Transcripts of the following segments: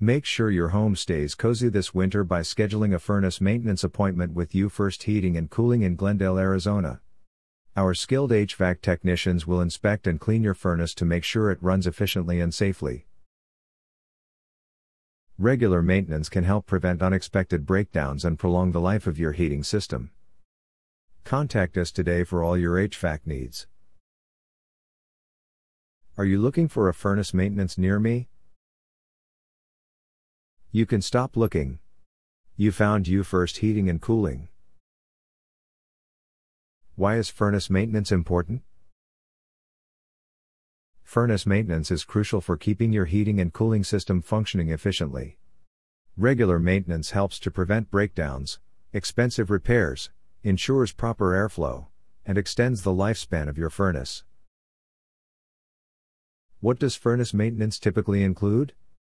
Make sure your home stays cozy this winter by scheduling a furnace maintenance appointment with U First Heating and Cooling in Glendale, Arizona. Our skilled HVAC technicians will inspect and clean your furnace to make sure it runs efficiently and safely. Regular maintenance can help prevent unexpected breakdowns and prolong the life of your heating system. Contact us today for all your HVAC needs. Are you looking for a furnace maintenance near me? You can stop looking. You found U First Heating and Cooling. Why is furnace maintenance important? Furnace maintenance is crucial for keeping your heating and cooling system functioning efficiently. Regular maintenance helps to prevent breakdowns, expensive repairs, ensures proper airflow, and extends the lifespan of your furnace. What does furnace maintenance typically include?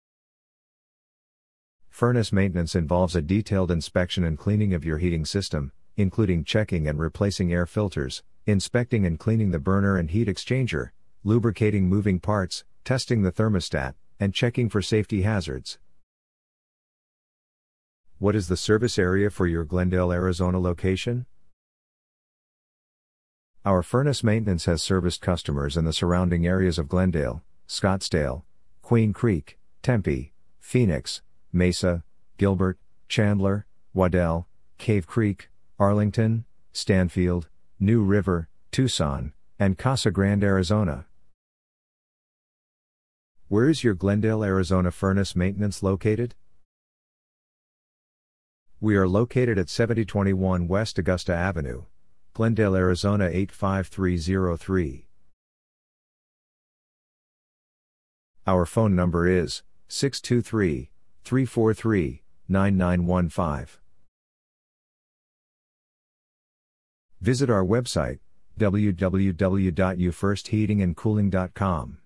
Furnace maintenance involves a detailed inspection and cleaning of your heating system, including checking and replacing air filters, inspecting and cleaning the burner and heat exchanger, lubricating moving parts, testing the thermostat, and checking for safety hazards. What is the service area for your Glendale, Arizona location? Our furnace maintenance has serviced customers in the surrounding areas of Glendale, Scottsdale, Queen Creek, Tempe, Phoenix, Mesa, Gilbert, Chandler, Waddell, Cave Creek, Arlington, Stanfield, New River, Tucson, and Casa Grande, Arizona. Where is your Glendale, Arizona furnace maintenance located? We are located at 7021 West Augusta Avenue, Glendale, Arizona 85303. Our phone number is 623-343-9915. Visit our website, www.ufirst.heatingandcooling.com.